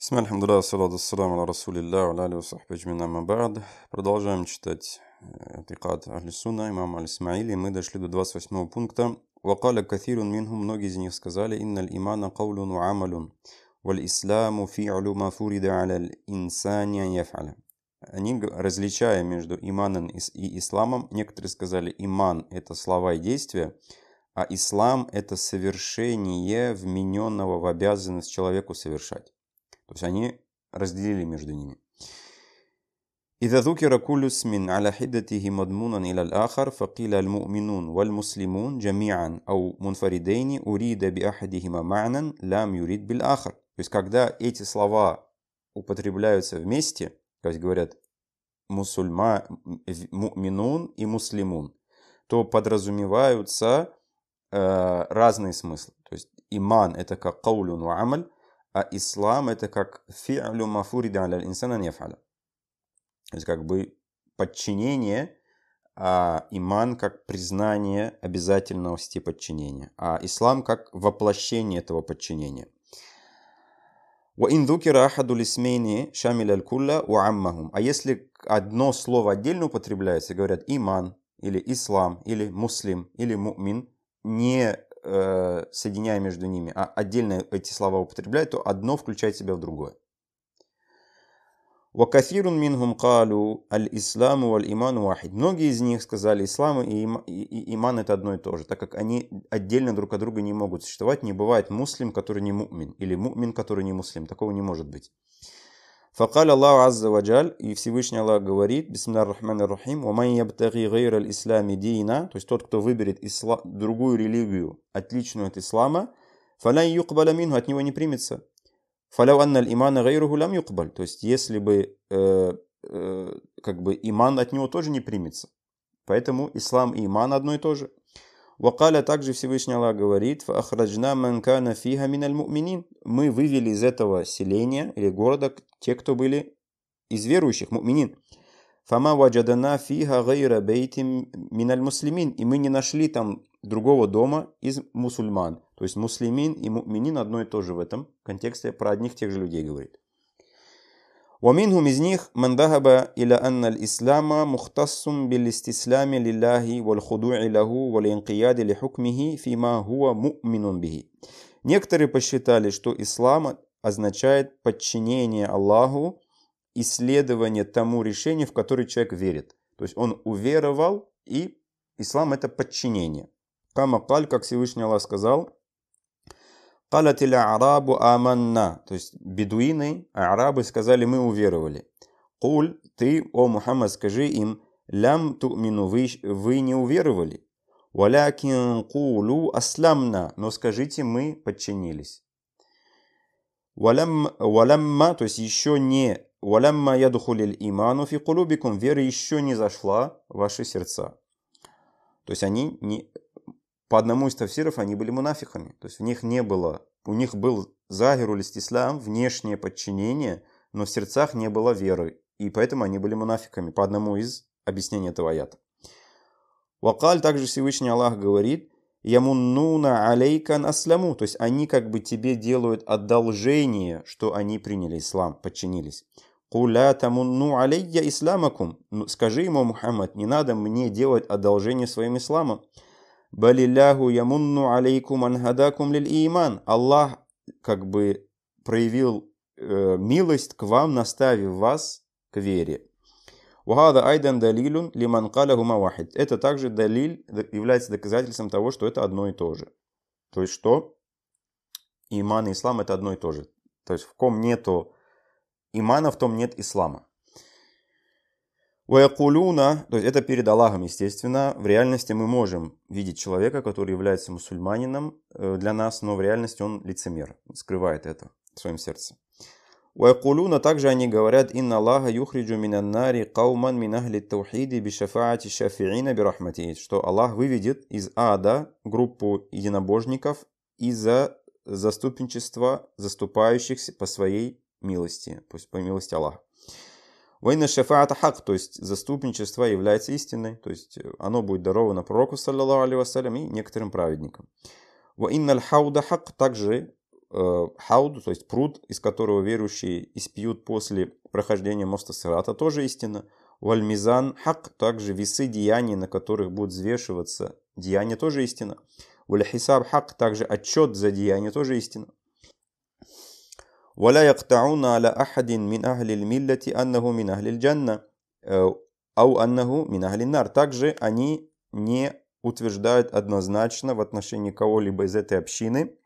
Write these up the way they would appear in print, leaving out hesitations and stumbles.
Бисмилля, альхамдулилля, ассалату ассаламу аля расулилля, ва аля вассахби аджмаин, амма ба'д. Продолжаем читать Атикад Ахли Сунна, имам Аль-Исмаили. Мы дошли до 28 пункта. Вакаля кафирун минхум, многие из них сказали, инналь имана каулун ва амалун, валь исламу фи'лю ма фурида аля инсани ан яф'аля. Они, различая между иманом и исламом, некоторые сказали, иман – это слова и действия, а ислам – это совершение вмененного в обязанность человеку совершать. То есть они разделили между ними. إذا ذكر كل اسم على حدته مضمونا إلى الآخر فقيل المؤمنون والمسلمون جميعا أو منفردين أريد بأحدهما معنى لم يريد بالآخر. То есть когда эти слова употребляются вместе, то есть говорят му'минун и муслимун, то подразумеваются разные смыслы. То есть иман это как каулюн ва амаль, а ислам это как фи'лю ма фурида аля инсана ан яф'аля. То есть как бы подчинение, а иман как признание обязательности подчинения, а ислам как воплощение этого подчинения. وَإِنْ ذُكِرَ أَحَدُ الْإِسْمَيْنِ شَمِلَ الْكُلَّ وَعَمَّهُمْ. А если одно слово отдельно употребляется, говорят иман, или ислам, или муслим, или му'мин, не соединяя между ними, а отдельно эти слова употребляют, то одно включает в себя в другое. وَكَثِيرٌ مِّنْهُمْ قَالُوا الْإِسْلَامُ وَالْإِمَانُ وَاحِدٌ. Многие из них сказали, ислам и иман это одно и то же, так как они отдельно друг от друга не могут существовать. Не бывает муслим, который не му'мин, или му'мин, который не муслим. Такого не может быть. فقال الله عز وجل, и Всевышний Аллах говорит, бисмилля ар-рахман ар-рахим, وَمَنْ يَبْتَغِي غَيْرَ الْإِسْلَامِ دِينًا, то есть тот, кто выберет другую религию, отличную от ислама, فَلَنْ يُقْبَلَ مِنْهُ, от него не примется. فَلَوْ أَنَّ الْإِمَانَ غَيْرُهُ لَمْ يُقْبَلْ, то есть если бы как бы иман от него тоже не примется. Поэтому ислам и иман одно и то же. وقال, также Всевышний Аллах говорит, فَأَخْرَجْنَا مَنْ كَانَ فِيهَا مِنَ الْمُؤْمِنِينَ, мы вывели из этого селения или города те, кто были из верующих, му'минин. فَمَا وَجَدَنَا فِيهَا غَيْرَ بَيْتٍ مِنَ الْمُسْلِمِينَ, и мы не нашли там другого дома из мусульман. То есть муслимин и му'минин одно и то же в этом контексте, про одних тех же людей говорит. ومنهم из них من ذهب إلى أن الإسلام مختص بالاستسلام لله والخضوع له والانقياد لحكمه فيما هو مؤمن به. Некоторые посчитали, что ислам означает подчинение Аллаху и следование тому решению, в которое человек верит. То есть он уверовал, и ислам это подчинение. Кама каль, как Всевышний Аллах сказал, قالت الأعراب آمنا, то есть бедуины, арабы сказали, мы уверовали. Куль, ты, о Мухаммад, скажи им, лям ту'мину, вы не уверовали. Валякин кулу асламна, но скажите, мы подчинились. Валямма, то есть еще не, валямма ядухулил иману фи кулубикум, вера еще не зашла в ваши сердца. То есть они не... По одному из тафсиров они были мунафиками, то есть у них был загируль истислам, внешнее подчинение, но в сердцах не было веры, и поэтому они были мунафиками, по одному из объяснений этого аята. Вакаль, также Всевышний Аллах говорит, ямуннуна алейкан асламу, то есть они как бы тебе делают одолжение, что они приняли ислам, подчинились. Куля тамунну алейя исламакум, скажи ему, Мухаммад, не надо мне делать одолжение своим исламом. Балилляху ямунну алейкум анхадакум лиль иман. Аллах как бы проявил милость к вам, наставив вас к вере. Вахада айдан далилун лиман калахума вахид. Это также далиль, является доказательством того, что это одно и то же. То есть что иман и ислам это одно и то же. То есть в ком нету имана, в том нет ислама. Ваякулуна, то есть это перед Аллахом, естественно. В реальности мы можем видеть человека, который является мусульманином для нас, но в реальности он лицемер, скрывает это в своем сердце. Ваякулуна, также они говорят, инна Аллаха юхриджу минан нари кауман мин ахли таухиди бишафаати шафиина бирахмати, что Аллах выведет из ада группу единобожников из-за заступничества заступающихся по своей милости, пусть по милости Аллаха. Вайна шафаата хак, то есть заступничество является истиной, то есть оно будет даровано пророку, саллаллаху алейхи вассалям, и некоторым праведникам. Ва инналь хауда хак, также хауд, то есть пруд, из которого верующие испьют после прохождения моста Сирата, тоже истина. Валь-мизан хак, также весы деяний, на которых будут взвешиваться деяния, тоже истина. Валь-хисаб хак, также отчет за деяния, тоже истина. ولا يقطعون على أحد من أهل الملة أنه من أهل الجنة أو أنه من أهل النار. Также они не утверждают однозначно в отношении кого-либо из этой общины,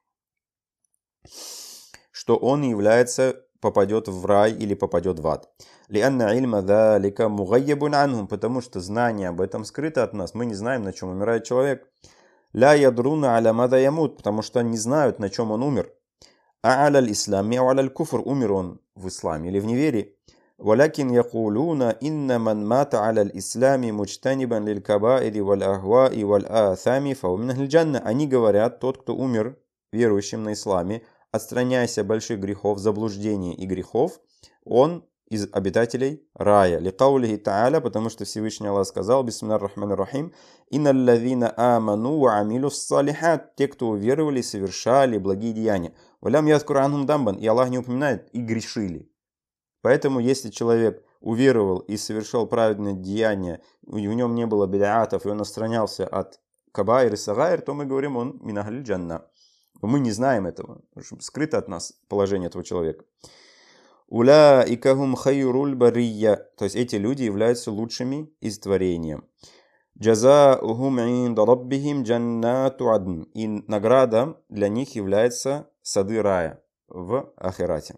что он попадет в рай или попадет в ад. لأن علم ذلك مغيب عنهم, потому что знание об этом скрыто от нас. Мы не знаем, на чем умирает человек. لا يدرون على ماذا يموت, потому что они не знают, на чем он умер. على الإسلام أو على الكفر, умер он в исламе или в неверии. ولكن يقولون إن من مات على الإسلام مجتنبا للكبائر والأهواء والآثام فهو من أهل الجنة. Они говорят, тот, кто умер верующим на исламе, отстраняясь от больших грехов, заблуждений и грехов, он из обитателей рая. Ликаулихи та'аля, потому что Всевышний Аллах сказал, бисмиллахир рахманир рахим, инналлазина аману ва амилус салихат, те, кто уверовали, совершали благие деяния. Валям яскур анхум дамбан, и Аллах не упоминает, и грешили. Поэтому, если человек уверовал и совершал праведное деяние, у нем не было бид'атов, и он отстранялся от кабаир и сагайр, то мы говорим, он мин ахлиль джанна. Мы не знаем этого, скрыто от нас положение этого человека. Улаикахум хайруль бария, то есть эти люди являются лучшими из творения. Джазаухум инда раббихим джаннату адн, и награда для них является сады рая в ахирате.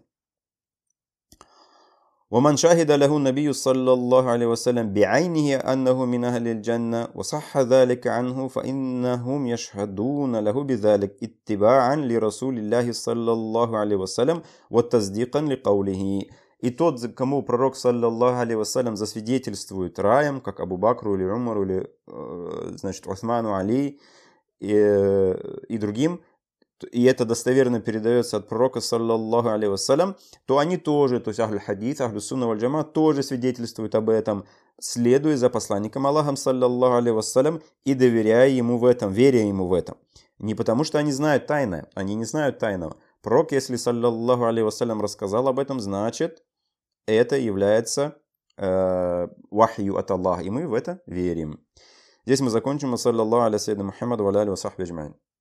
ومن شهد له النبي صلى الله عليه وسلم بعينه أنه من أهل الجنة وصح ذلك عنه فإنهم يشهدون له بذلك اتباعا لرسول الله صلى الله عليه وسلم وتصديقا لقوله. И тот, кому пророк, саллаллаху алейхи вассалям, засвидетельствует раем, как Абу Бакру или Умару, или, Усману, Али и другим, и это достоверно передается от пророка, саллаллаху алейхи вассалям, то они тоже, то есть ахль хадис, ахль сунна валь джама, тоже свидетельствуют об этом, следуя за посланником Аллахом, саллаллаху алейхи вассалям, и доверяя ему в этом, веря ему в этом. Не потому что они знают тайное, они не знают тайного. Пророк, если, саллаллаху алейхи вассалям, рассказал об этом, значит, это является вахью от Аллаха, и мы в это верим. Здесь мы закончим. Саллаллаху алейхи Мухаммад ва аля ва сахби аджмаин.